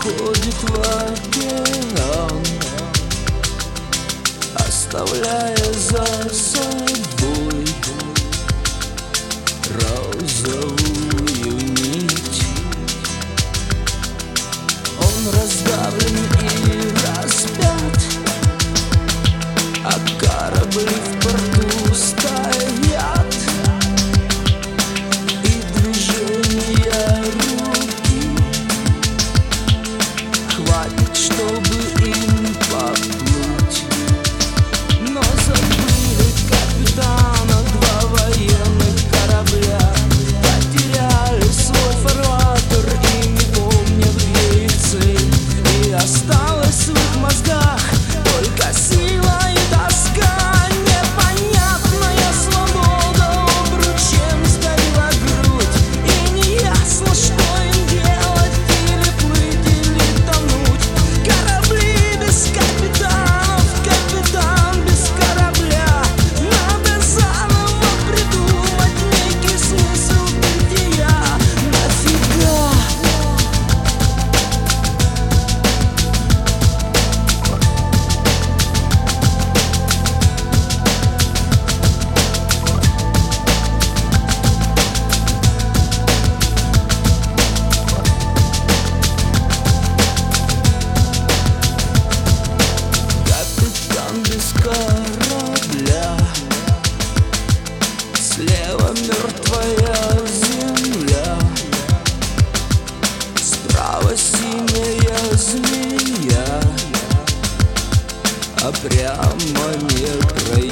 уходит в океан, оставляя за собой розовую нить. Он раздавлен и распят, а корабли в порту стоят, и движения руки хватит, чтобы им поплыть. Но забыли капитана два военных корабля, потеряли свой фарватер и не помнят, где их цель. И осталось в их мозгах только сила и тоска. Непонятная свобода обручем сдавила грудь, и неясно, что им делать: или плыть, или тонуть. Корабли без капитанов, капитан без корабля. Надо заново придумать некий смысл бытия. Нафига? Капитан без корабля, слева мертвая земля, справа синяя змея, а прямо не пройти.